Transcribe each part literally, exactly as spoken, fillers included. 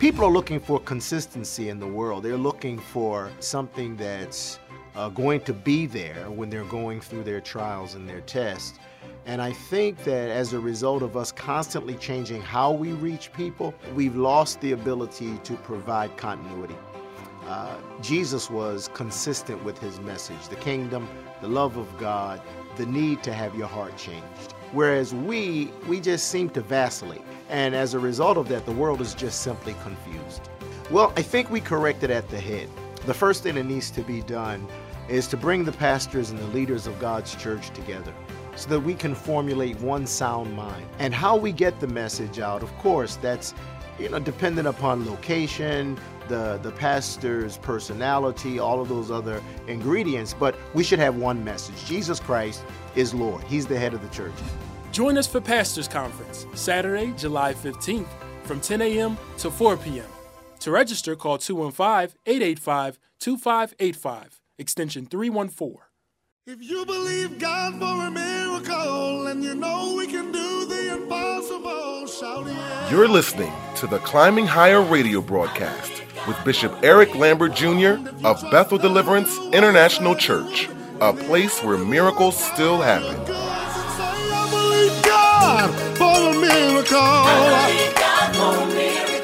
People are looking for consistency in the world. They're looking for something that's uh, going to be there when they're going through their trials and their tests. And I think that as a result of us constantly changing how we reach people, we've lost the ability to provide continuity. Uh, Jesus was consistent with his message, the kingdom, the love of God, the need to have your heart changed. Whereas we, we just seem to vacillate. And as a result of that, the world is just simply confused. Well, I think we corrected at the head. The first thing that needs to be done is to bring the pastors and the leaders of God's church together so that we can formulate one sound mind. And how we get the message out, of course, that's you know dependent upon location, the, the pastor's personality, all of those other ingredients, but we should have one message. Jesus Christ is Lord. He's the head of the church. Join us for Pastors Conference, Saturday, July fifteenth, from ten a.m. to four p.m. To register, call two one five, eight eight five, two five eight five, extension three one four. If you believe God for a miracle, and you know we can do the impossible, shout yeah. You're listening to the Climbing Higher radio broadcast with Bishop Eric Lambert Junior of Bethel Deliverance International Church, a place where miracles still happen. I believe God for a miracle. I believe God for a miracle.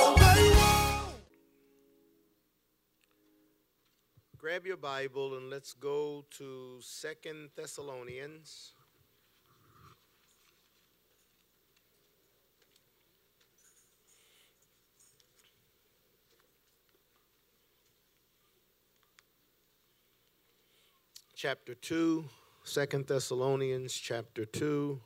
Grab your Bible and let's go to Second Thessalonians. Chapter two, Second Thessalonians chapter two.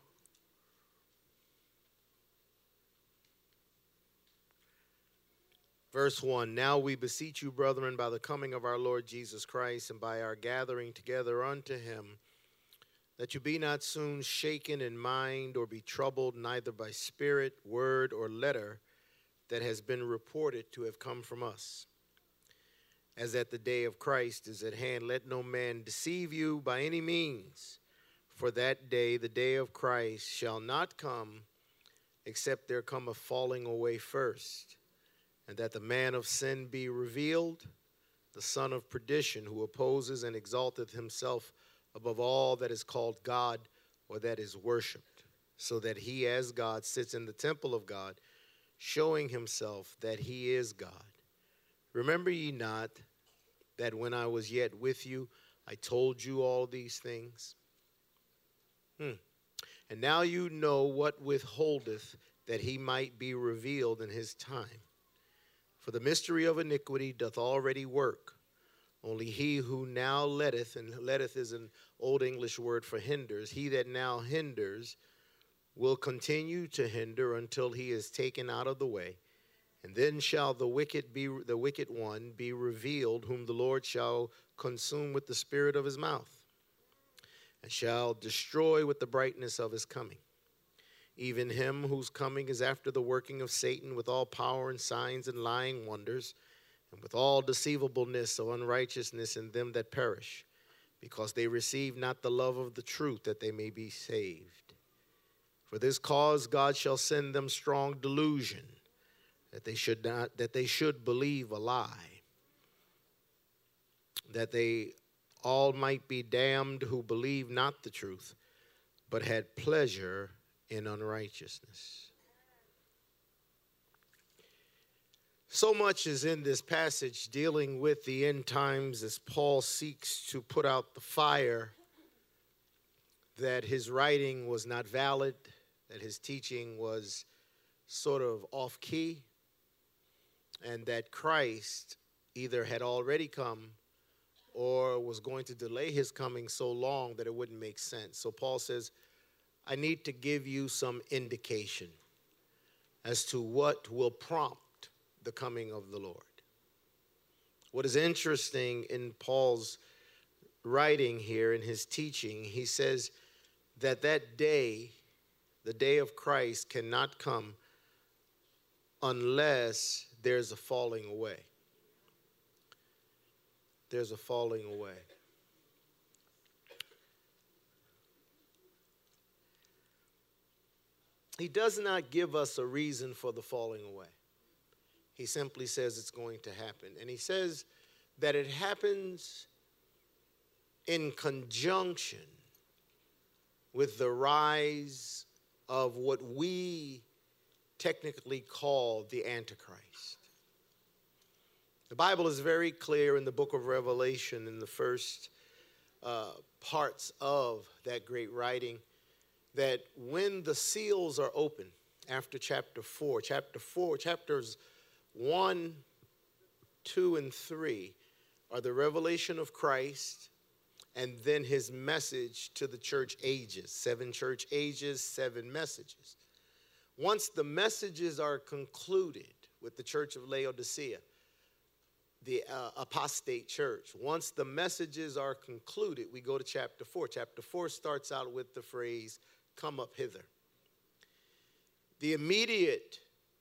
Verse one, now we beseech you, brethren, by the coming of our Lord Jesus Christ and by our gathering together unto him, that you be not soon shaken in mind or be troubled, neither by spirit, word, or letter that has been reported to have come from us. As that the day of Christ is at hand, let no man deceive you by any means, for that day, the day of Christ, shall not come, except there come a falling away first, and that the man of sin be revealed, the son of perdition, who opposes and exalteth himself above all that is called God or that is worshipped, so that he as God sits in the temple of God, showing himself that he is God. Remember ye not that when I was yet with you, I told you all these things? Hmm. And now you know what withholdeth, that he might be revealed in his time. For the mystery of iniquity doth already work. Only he who now letteth, and letteth is an old English word for hinders, he that now hinders will continue to hinder until he is taken out of the way. And then shall the wicked be the wicked one be revealed, whom the Lord shall consume with the spirit of his mouth, and shall destroy with the brightness of his coming. Even him whose coming is after the working of Satan with all power and signs and lying wonders, and with all deceivableness of unrighteousness in them that perish, because they receive not the love of the truth, that they may be saved. For this cause God shall send them strong delusion, that they should not, that they should believe a lie, that they all might be damned who believe not the truth, but had pleasure in unrighteousness. So much is in this passage dealing with the end times as Paul seeks to put out the fire, that his writing was not valid, that his teaching was sort of off key, and that Christ either had already come or was going to delay his coming so long that it wouldn't make sense. So Paul says, I need to give you some indication as to what will prompt the coming of the Lord. What is interesting in Paul's writing here, in his teaching, he says that that day, the day of Christ, cannot come unless there's a falling away. There's a falling away. He does not give us a reason for the falling away. He simply says it's going to happen. And he says that it happens in conjunction with the rise of what we technically call the Antichrist. The Bible is very clear in the book of Revelation, in the first uh, parts of that great writing, that when the seals are open, after chapter four, chapter four, chapters one, two, and three are the revelation of Christ and then his message to the church ages, seven church ages, seven messages. Once the messages are concluded with the church of Laodicea, the uh, apostate church, once the messages are concluded, we go to chapter four. Chapter four starts out with the phrase, "Come up hither." The immediate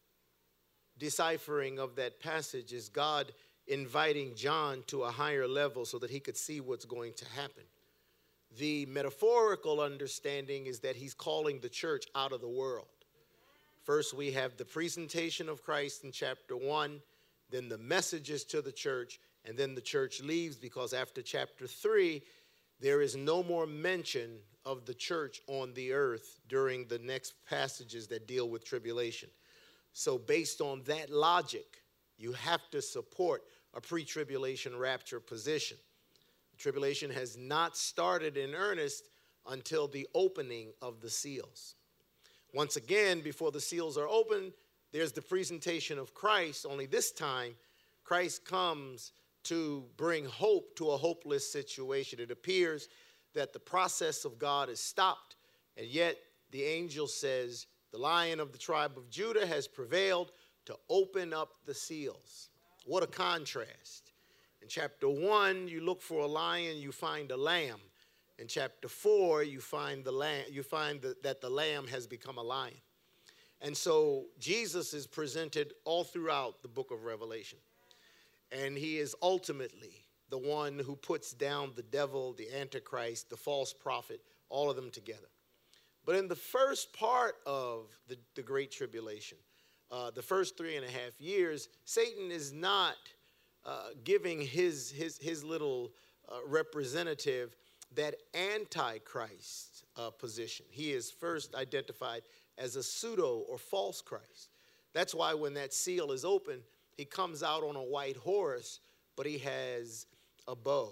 deciphering of that passage is God inviting John to a higher level so that he could see what's going to happen. The metaphorical understanding is that he's calling the church out of the world. First, we have the presentation of Christ in chapter one, then the messages to the church, and then the church leaves, because after chapter three, there is no more mention of the church on the earth during the next passages that deal with tribulation. So based on that logic, you have to support a pre-tribulation rapture position. Tribulation has not started in earnest until the opening of the seals. Once again, before the seals are opened, there's the presentation of Christ, only this time, Christ comes to bring hope to a hopeless situation. It appears that the process of God is stopped, and yet the angel says, the Lion of the tribe of Judah has prevailed to open up the seals. What a contrast. In chapter one, you look for a lion, you find a lamb. In chapter four, you find the lamb, you find the, that the lamb has become a lion. And so Jesus is presented all throughout the book of Revelation. And he is ultimately the one who puts down the devil, the Antichrist, the false prophet, all of them together. But in the first part of the, the Great Tribulation, uh, the first three and a half years, Satan is not uh, giving his, his, his little uh, representative that Antichrist uh, position. He is first identified as a pseudo or false Christ. That's why when that seal is open, he comes out on a white horse, but he has a bow.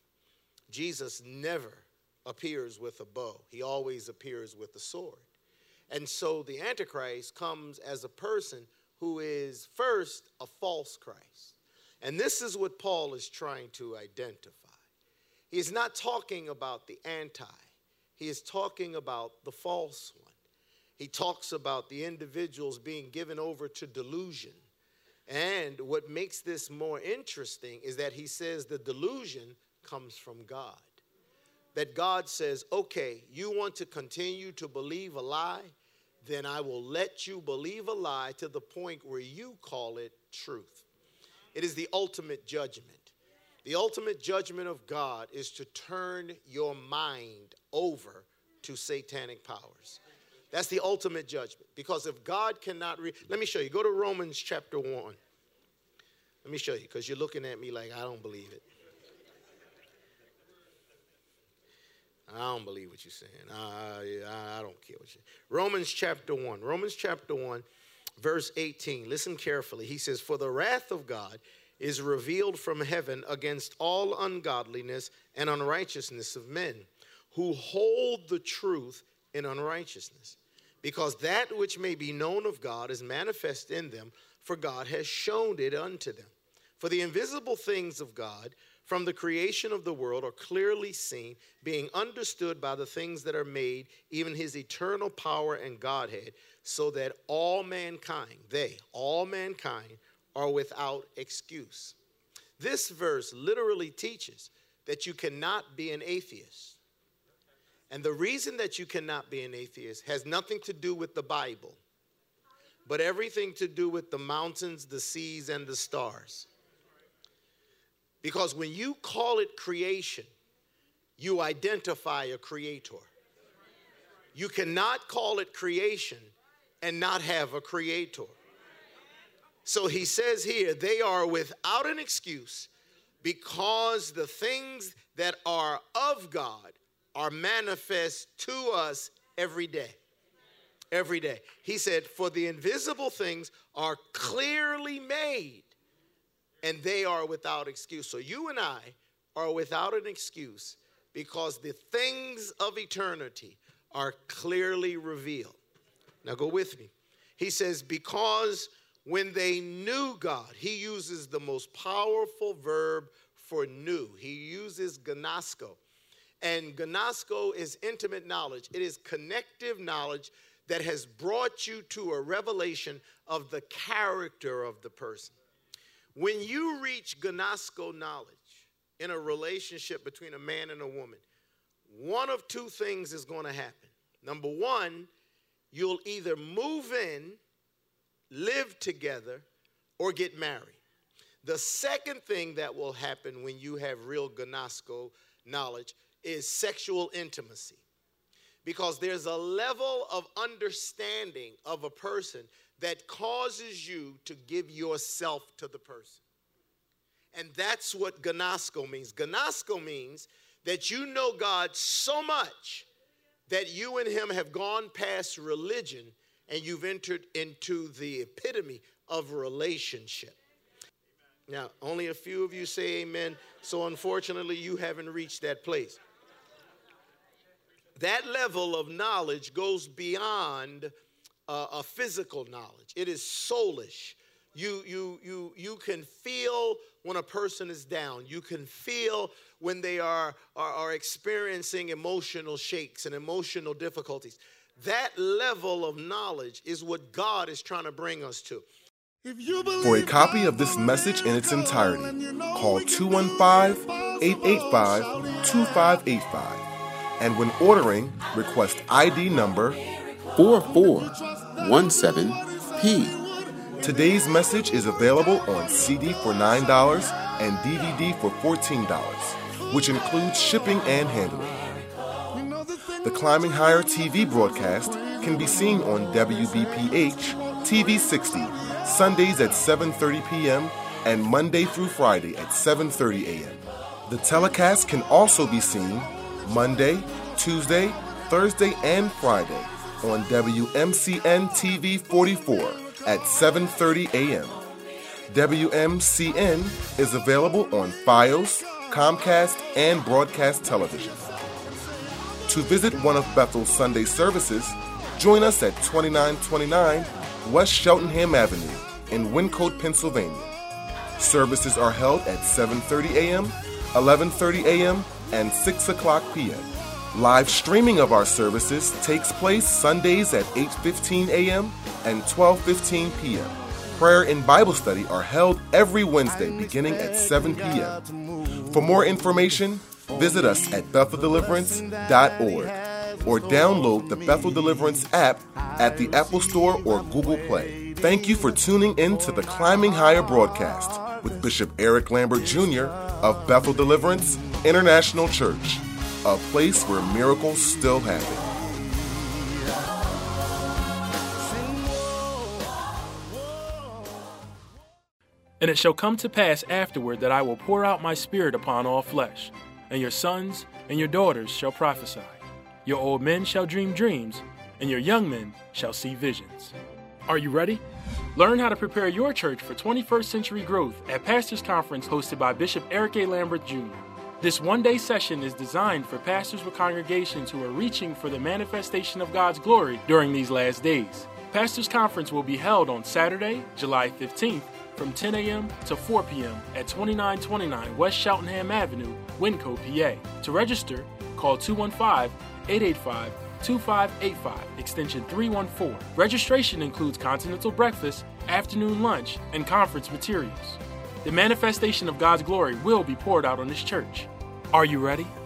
Jesus never appears with a bow. He always appears with a sword. And so the Antichrist comes as a person who is first a false Christ. And this is what Paul is trying to identify. He is not talking about the anti. He is talking about the false one. He talks about the individuals being given over to delusion. And what makes this more interesting is that he says the delusion comes from God. That God says, okay, you want to continue to believe a lie? Then I will let you believe a lie to the point where you call it truth. It is the ultimate judgment. The ultimate judgment of God is to turn your mind over to satanic powers. That's the ultimate judgment. Because if God cannot, re- let me show you. Go to Romans chapter one. Let me show you, because you're looking at me like I don't believe it. I don't believe what you're saying. I, I, I don't care what you're saying. Romans chapter one. Romans chapter one, verse eighteen. Listen carefully. He says, for the wrath of God is revealed from heaven against all ungodliness and unrighteousness of men who hold the truth in unrighteousness. Because that which may be known of God is manifest in them, for God has shown it unto them. For the invisible things of God from the creation of the world are clearly seen, being understood by the things that are made, even his eternal power and Godhead, so that all mankind, they, all mankind, are without excuse. This verse literally teaches that you cannot be an atheist. And the reason that you cannot be an atheist has nothing to do with the Bible, but everything to do with the mountains, the seas, and the stars. Because when you call it creation, you identify a creator. You cannot call it creation and not have a creator. So he says here, they are without an excuse because the things that are of God are manifest to us every day. Every day. He said, for the invisible things are clearly made, and they are without excuse. So you and I are without an excuse because the things of eternity are clearly revealed. Now go with me. He says, because when they knew God, he uses the most powerful verb for knew. He uses gnosko. And gnosko is intimate knowledge. It is connective knowledge that has brought you to a revelation of the character of the person. When you reach gnosko knowledge in a relationship between a man and a woman, one of two things is going to happen. Number one, you'll either move in, live together, or get married. The second thing that will happen when you have real gnosko knowledge is sexual intimacy. Because there's a level of understanding of a person that causes you to give yourself to the person. And that's what gnosko means. Gnosko means that you know God so much that you and him have gone past religion and you've entered into the epitome of relationship. Now, only a few of you say amen, so unfortunately you haven't reached that place. That level of knowledge goes beyond uh, a physical knowledge. It is soulish. You, you, you, you can feel when a person is down. You can feel when they are, are, are experiencing emotional shakes and emotional difficulties. That level of knowledge is what God is trying to bring us to. For a copy of this message in its entirety, call two one five, eight eight five, two five eight five. And when ordering, request I D number four four one seven P. Today's message is available on C D for nine dollars and D V D for fourteen dollars, which includes shipping and handling. The Climbing Higher T V broadcast can be seen on W B P H T V sixty, Sundays at seven thirty p.m. and Monday through Friday at seven thirty a.m. The telecast can also be seen Monday, Tuesday, Thursday, and Friday on W M C N T V forty-four at seven thirty a.m. W M C N is available on Fios, Comcast, and Broadcast Television. To visit one of Bethel's Sunday services, join us at twenty-nine twenty-nine West Cheltenham Avenue in Wyncote, Pennsylvania. Services are held at seven thirty a.m., eleven thirty a.m., and six o'clock p.m. Live streaming of our services takes place Sundays at eight fifteen a.m. and twelve fifteen p.m. Prayer and Bible study are held every Wednesday beginning at seven p.m. For more information, visit us at bethel deliverance dot org or download the Bethel Deliverance app at the Apple Store or Google Play. Thank you for tuning in to the Climbing Higher broadcast with Bishop Eric Lambert Junior of Bethel Deliverance International Church, a place where miracles still happen. And it shall come to pass afterward that I will pour out my spirit upon all flesh, and your sons and your daughters shall prophesy. Your old men shall dream dreams, and your young men shall see visions. Are you ready? Learn how to prepare your church for twenty-first century growth at Pastors Conference hosted by Bishop Eric A. Lambert Junior This one-day session is designed for pastors with congregations who are reaching for the manifestation of God's glory during these last days. Pastors Conference will be held on Saturday, July fifteenth, from ten a.m. to four p.m. at twenty-nine twenty-nine West Cheltenham Avenue, Wyncote, P A. To register, call two one five, eight eight five, two five eight five, extension three one four. Registration includes continental breakfast, afternoon lunch, and conference materials. The manifestation of God's glory will be poured out on this church. Are you ready?